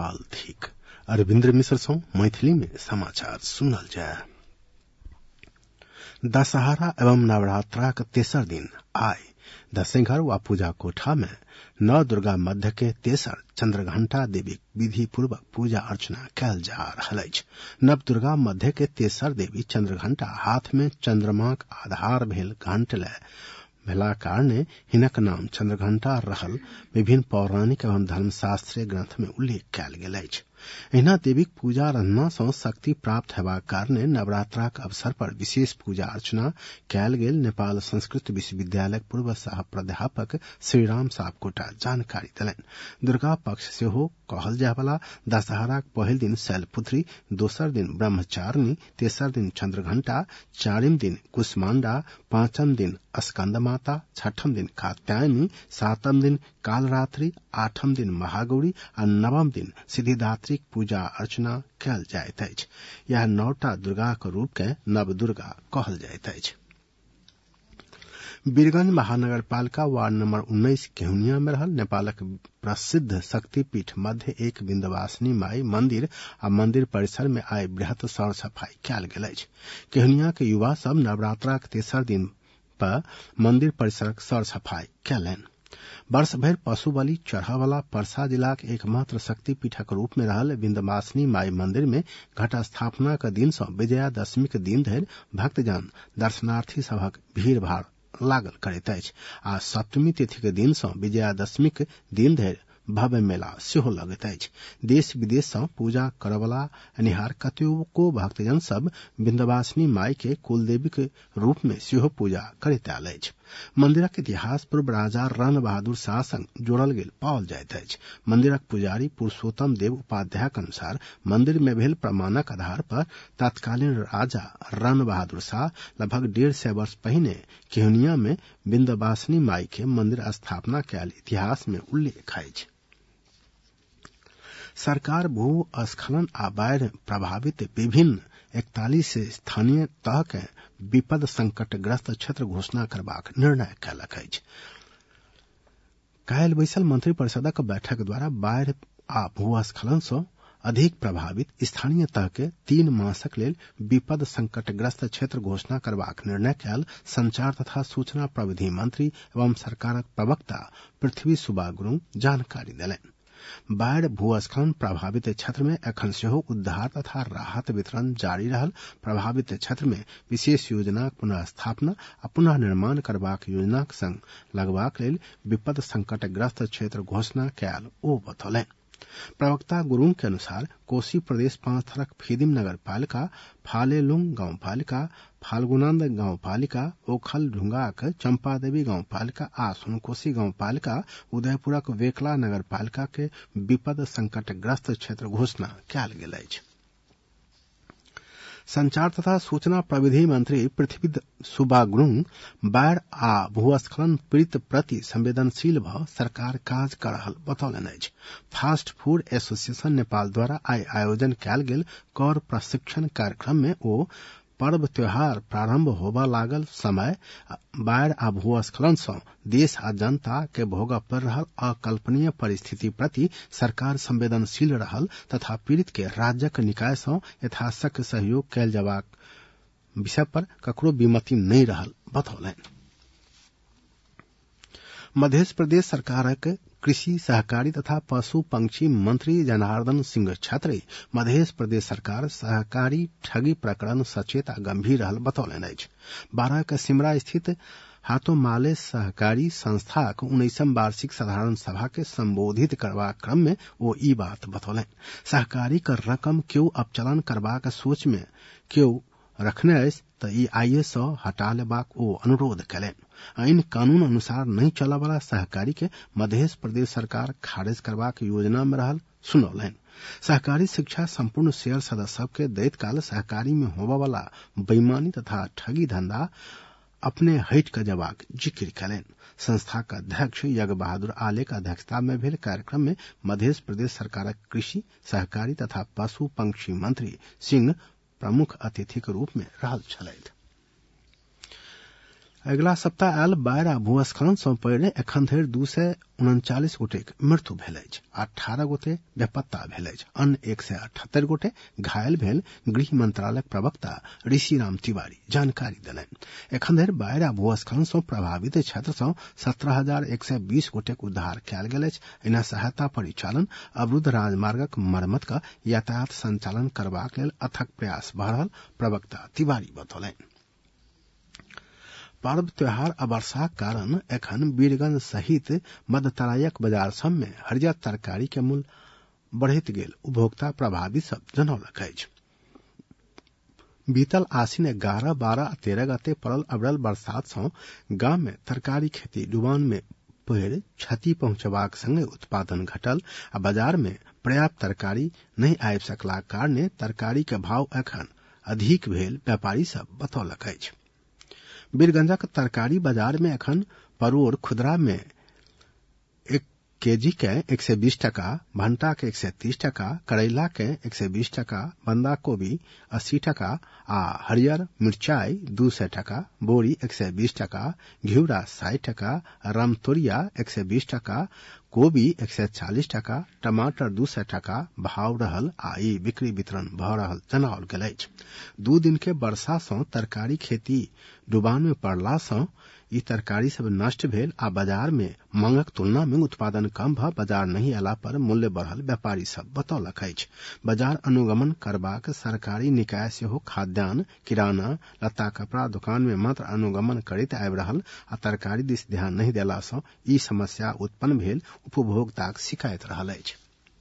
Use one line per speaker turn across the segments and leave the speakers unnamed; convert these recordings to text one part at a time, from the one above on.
नेपाल ठीक। अरविन्द्र मिश्र सौ मैथिली में समाचार सुनल जाय। दशहरा एवं नवरात्राक तेसर दिन आइ दशहर वा पूजा कोठा में नव दुर्गा मध्य के तेसर चंद्रघंटा देवी विधि पूर्वक पूजा अर्चना कयल जा रहल अछि। नव दुर्गा मध्य के तेसर देवी चंद्रघंटा हाथ में चंद्रमाक आधार भेल घंट लय भेला कारणे हिनक नाम चंद्रघंटा रहल विभिन्न पौराणिक एवं धर्मशास्त्रीय ग्रंथ में उल्लेख कयल गेल अछि। एहिना देवीक पूजा आराधना सँ शक्ति प्राप्त हेबाक कारणे नवरात्राक अवसर पर विशेष पूजा अर्चना कयल गेल नेपाल संस्कृत विश्वविद्यालयक पूर्व सह प्राध्यापक श्रीराम सापकोटा जानकारी देलनि। दुर्गा पक्ष सेहो कहल जाय वाला दशहराक पहिल दिन शैलपुत्री, दोसर दिन ब्रह्मचारिणी, तेसर दिन चंद्रघंटा, चारिम दिन कुष्मांडा, पांचम दिन स्कंद माता, छठम दिन कात्यायनी, सातम दिन कालरात्रि, आठम दिन महागौरी आ नवम दिन सिद्धिदात्रीक पूजा अर्चना कयल जाइत अछि। यह 9टा दुर्गाक रूप के नव दुर्गा कहल जाइत अछि। वीरगंज महानगरपालिका वार्ड नंबर 19 केहुनिया में रहल नेपालक प्रसिद्ध शक्तिपीठ मध्य एक विंध्यवासिनी माई मंदिर आ मंदिर परिसर में आइ बृहत सर सफाई कयल गेल अछि। केहुनिया के युवा सब नवरात्राक तेसर दिन पर मंदिर परिसरक सर सफाई कयलनि। वर्ष भरि पशु बलि चढ़ा वाला परसा जिलाक एकमात्र शक्तिपीठक रूप में रहल विंध्यवासिनी माई मंदिर में घट स्थापना के दिन सँ विजयादशमी के दिन धरि भक्तजन दर्शनार्थी सभक भीड़ भाड़ लागल करैत अछि आ सप्तमी तिथि के दिन सँ विजयादशमी के दिन धरि भव्य मेला सेहो लगैत अछि। देश विदेश सँ पूजा करवला अनिहार कतेको भक्तजन सब विंध्यवासिनी माई के कुलदेवी के रूप में सेहो पूजा करैत आयल अछि। मंदिरक इतिहास पूर्व राजा रण बहादुर शाह संग जोड़ल गेल पाओल जाइत अछि। मंदिरक पुजारी पुरुषोत्तम देव उपाध्यायक अनुसार मंदिर में भेल प्रमाणक आधार पर तत्कालीन राजा रण बहादुर शाह लगभग 150 वर्ष पहिने केहुनिया में विंध्यवासिनी माई के मंदिर स्थापना कयल इतिहास में उल्लेख अछि। सरकार भूस्खलन आ बाढ़ि प्रभावित विभिन्न 41 स्थानीय तह के विपद संकटग्रस्त क्षेत्र घोषणा करबाक निर्णय कयलक अछि। काल्हि बैसल मंत्रिपरिषदक बैठक द्वारा बाढ़ि आ भूस्खलन सँ अधिक प्रभावित स्थानीय तह के 3 मासक लेल विपद संकटग्रस्त क्षेत्र घोषणा करबाक निर्णय कयल संचार तथा सूचना प्रविधि मंत्री एवं सरकारक प्रवक्ता पृथ्वी सुब्बा गुरुङ जानकारी देलनि। बाढ़ भूस्खलन प्रभावित क्षेत्र में एखन सेहो उद्धार तथा राहत वितरण जारी रहल। प्रभावित क्षेत्र में विशेष योजनाक पुनः स्थापना आ पुनः निर्माण करबाक योजनाक संग लगबाक लेल विपद संकटग्रस्त क्षेत्र घोषणा कयल ओ बतौलनि। प्रवक्ता गुरुङ के अनुसार कोशी प्रदेश 5 थरक फिदिम नगर पालिका, फालेलुङ गांव पालिका, फाल्गुनंद गांव पालिका, ओखल ढुंगाक चंपादेवी गांव पालिका आ सुनकोशी गांव पालिका, उदयपुरक वेकला नगर पालिका के विपद संकटग्रस्त क्षेत्र घोषणा कयल गेल अछि। संचार तथा सूचना प्रविधि मंत्री पृथ्वी सुब्बा गुरुङ बाढ़ आ भूस्खलन पीड़ित प्रति संवेदनशील भ सरकार काज कर रहल बतौलनि अछि। फास्ट फूड एसोसिएशन नेपाल द्वारा आइ आयोजन कयल गेल कर प्रशिक्षण कार्यक्रम में ओ पर्व त्योहार प्रारंभ होबा लागल समय बाढ़ आ भूस्खलन सँ देश आ जनता के भोगऽ पड़ रहल अकल्पनीय परिस्थिति प्रति सरकार संवेदनशील रहल तथा पीड़ित के राज्यक निकाय सँ यथाशक्य सहयोग कयल जयबाक विषय पर ककरो विमति नहीं रहल बतौलनि। मध्य प्रदेश सरकारक कृषि सहकारी तथा पशु पंक्षी मंत्री जनार्दन सिंह छत्री मध्य प्रदेश सरकार सहकारी ठगी प्रकरण सचेत आ गंभीर रहल बतौलनि अछि। 12 के सिमरा स्थित हाथोमाले सहकारी संस्थाक 19वीं वार्षिक साधारण सभा के संबोधित करबाक क्रम में ओ ई बात बतौलनि। सहकारी कर रकम केओ अपचलन करबाक सोच में केओ रखने अछि त ई आइए सँ हटा लेबाक ओ अनुरोध कयलनि। आईन कानून अनुसार नहीं चलय वाला सहकारी के मध्य प्रदेश सरकार खारिज करबाक योजना में रहल सुनौलनि। सहकारी शिक्षा संपूर्ण शेयर सदस्य सबके दैत काल सहकारी में होबा वाला बेईमानी तथा ठगी धंधा अपने हट क जबाक जिक्र कयलनि। संस्था का अध्यक्ष यज्ञ बहादुर आले के अध्यक्षता में भेल कार्यक्रम में मध्य प्रदेश सरकारक कृषि सहकारी तथा पशु पंक्षी मंत्री सिंह प्रमुख अतिथि के रूप में रहल छलथि। अगिला सप्ताह आयल बाढ़ि आ भूस्खलन सँ पहिने एखन धरि 239 गोटेक मृत्यु भेल अछि, 18 गोटे बेपत्ता भेल अछि, अन्य 178 गोटे घायल भेल गृह मंत्रालयक प्रवक्ता ऋषिराम तिवारी जानकारी देलनि। एखन धरि बाढ़ि आ भूस्खलन सँ प्रभावित क्षेत्र सँ 17,120 गोटेक उद्धार कयल गेल अछि। एना सहायता परिचालन, अवरुद्ध राजमार्गक मरम्मत क यातायात संचालन करबाक लेल अथक प्रयास भऽ रहल प्रवक्ता तिवारी बतौलनि। पर्व त्योहार आ वर्षाक कारण एखन वीरगंज सहित मध्यतराईक बाजार सभ में हरियर तरकारी के मूल्य बढ़ैत गेल उपभोक्ता प्रभावित सब जनौलक अछि। बीतल आसिन 11, 12 आ 13 गते पड़ल अविरल बरसात सँ गाम में तरकारी खेती डुबान में पड़ि क्षति पहुंचबाक संगे उत्पादन घटल आ बाजार में पर्याप्त तरकारी नहीं आबि सकलाक कारणे तरकारी के भाव एखन अधिक भेल व्यापारी सब बतौलक अछि। वीरगंजक तरकारी बाजार में एखन परोर खुदरा में 1 केजी के 120 टका, भंटा के 130 टका, करैला के 120 टका, बंदा कोबी 80 टका आ हरियर मिर्चाई 200 टका, बोरी 120 टका, घिउरा 60 टका, रामतोरिया 120 टका, कोबी 140 टका, टमाटर 200 टका भाव रहल आ ई बिक्री वितरण भऽ रहल जनाओल गेल अछि। 2 दिन के वर्षा सँ तरकारी खेती डुबान में पड़ला सँ ई तरकारी सब नष्ट भेल आ बाजार में मांगक तुलना में उत्पादन कम भऽ बाजार नहीं अयला पर मूल्य बढ़ल व्यापारी सब बतौलक अछि। बाजार अनुगमन करबाक सरकारी निकाय सेहो खाद्यान्न, किराना, लत्ता कपड़ा दुकान में मात्र अनुगमन करैत आबि रहल आ तरकारी दिस ध्यान नहीं देला सँ ई समस्या उत्पन्न भेल उपभोक्ताक शिकायत रहल अछि।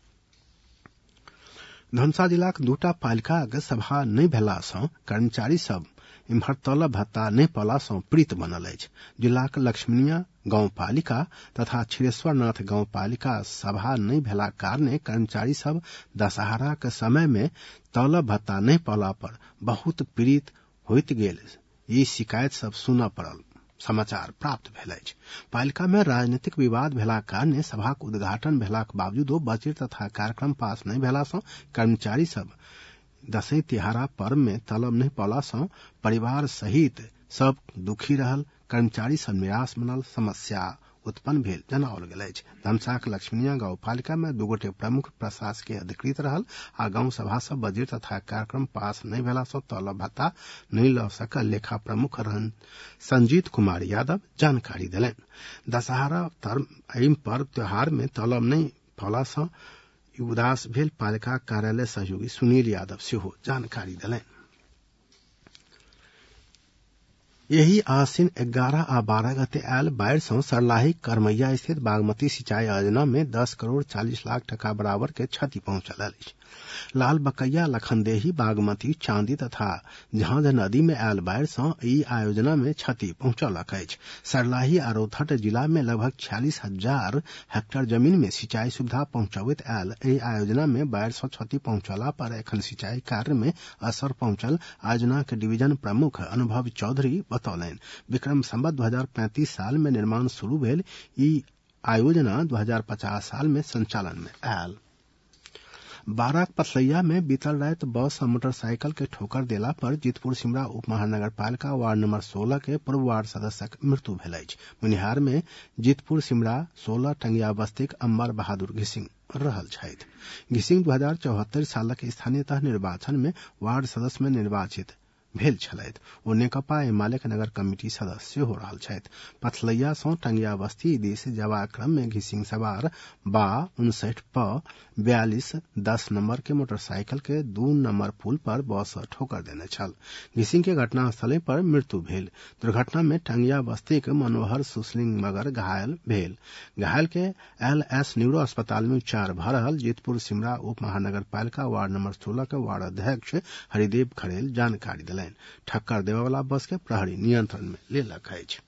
धनुषा जिलाक 2टा पालिकाक सभा नहीं भेला सँ कर्मचारी सब इम्हर तलब भत्ता नहीं पौला सँ पीड़ित बनल अछि। जिलाक लक्ष्मीनिया गांव पालिका तथा क्षीरेश्वरनाथ गांव पालिका सभा नहीं भेला कारणे कर्मचारी सब दशहरा के समय में तलब भत्ता नहीं पौला पर बहुत पीड़ित होइत गेल। ई शिकायत सब सुनऽ पड़ल समाचार प्राप्त भेल अछि। पालिका में राजनीतिक विवाद भेला कारणे सभाक उद्घाटन भेलाक बावजूदो बजट तथा कार्यक्रम पास नहीं भेला सँ कर्मचारी सब दशई तिहारा पर्व में तलब नहीं पौला सँ परिवार सहित सब दुखी रहल। कर्मचारी सब निराश बनल, समस्या उत्पन्न भेल जनाओल गेल अछि। धनुषाक लक्ष्मीनिया गांव पालिका में 2 गोटे प्रमुख प्रशासकीय अधिकृत रहल आ गांव सभा सब बजट तथा कार्यक्रम पास नहीं भेला सँ तलब भत्ता नहीं लऽ सकल लेखा प्रमुख रहन संजीत कुमार यादव जानकारी देलनि। दशहरा पर्व त्योहार में तलब नहीं पौला सँ उदास भेल पालिका कार्यालय सहयोगी सुनील यादव सेहो जानकारी देलनि। यही आसिन 11 आ 12 गते आयल बाढ़ि सँ सरलाही करमैया स्थित बागमती सिंचाई योजना में 10 करोड़ 40 लाख टका बराबर के क्षति पहुंचल अछि। लाल बकैया, लखनदेही, बागमती, चांदी तथा झांझ नदी में आयल बाढ़ि सँ ई आयोजना में क्षति पहुंचलक अछि। सरलाही आ रौतहट जिला में लगभग 46,000 हेक्टेयर जमीन में सिंचाई सुविधा पहुंचाबैत आयल एहि आयोजना में बाढ़ि सँ क्षति पहुंचला पर एखन सिंचाई कार्य में असर पहुंचल आयोजना के डिवीजन प्रमुख अनुभव चौधरी बतौलनि। विक्रम संवत 2035 साल में निर्माण शुरू भेल ई आयोजना 2050 साल में संचालन में आयल। बाराक पथलैया में बीतल रात बस और मोटरसाइकिल के ठोकर देला पर जीतपुर सिमरा उप महानगर पालिका वार्ड नंबर 16 के पूर्व वार्ड सदस्यक मृत्यु भेल अछि। मुनिहार में जीतपुर सिमरा 16 टंगिया बस्तीक अंबर बहादुर घिसिंग रहल छथि। घिसिंग 2074 सालक स्थानीयतः निर्वाचन में वार्ड सदस्य में निर्वाचित भेल छलथि। ओ नेकपा एमालेक नगर कमिटी सदस्य हो रहल छथि। पथलैया सँ टंगिया बस्ती दिस जयबाक क्रम में घिसिंग सवार 59 प 42 10 नंबर के मोटरसाइकिल के 2 नंबर पुल पर बस ठोकर देने छल। घिसिंग के घटनास्थले पर मृत्यु भेल। दुर्घटना में टंगिया बस्ती के मनोहर सुसलिंग मगर घायल भेल। घायल के LS न्यूरो अस्पताल में उपचार भऽ रहल। जीतपुर सिमरा उप महानगर पालिका वार्ड नंबर 16 के वार्ड अध्यक्ष हरिदेव खरेल जानकारी दिलनि। ठक्कर देवे वाला बस के प्रहरी नियंत्रण में लेलक अछि।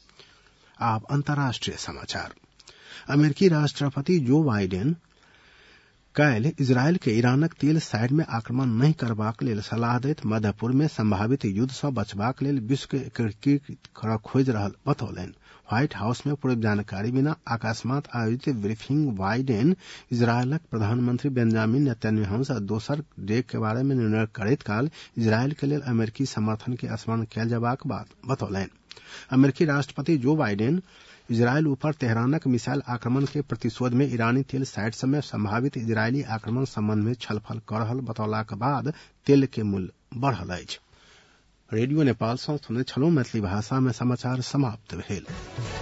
आब अंतर्राष्ट्रीय समाचार। अमेरिकी राष्ट्रपति जो बाइडेन काल्हि इजरायल के ईरानक तेल साइड में आक्रमण नहीं करबाक लेल सलाह दैत मध्य पूर्व में संभावित युद्ध सँ बचबाक लेल विश्व के एकीकृत करब खोजि रहल बतौलनि। व्हाइट हाउस में पूर्व जानकारी बिना अकस्मात आयोजित ब्रीफिंग बाइडेन इजरायलक प्रधानमंत्री बेंजामिन नेतन्याहू सँ दोसर डेग के बारे में निर्णय करैत काल इजरायल के लेल अमेरिकी समर्थन के स्मरण कयल जयबाक बात बतौलनि। अमेरिकी राष्ट्रपति जो बाइडेन इजरायल ऊपर तेहरानक मिसाइल आक्रमण के प्रतिशोध में ईरानी तेल साइट समय संभावित इजरायली आक्रमण संबंध में छलफल कर रहल बतौलाक बाद तेल के मूल्य बढ़ल अछि। रेडियो नेपाल सँ सुनैत छलहुँ। मैथिली भाषा में समाचार समाप्त भेल।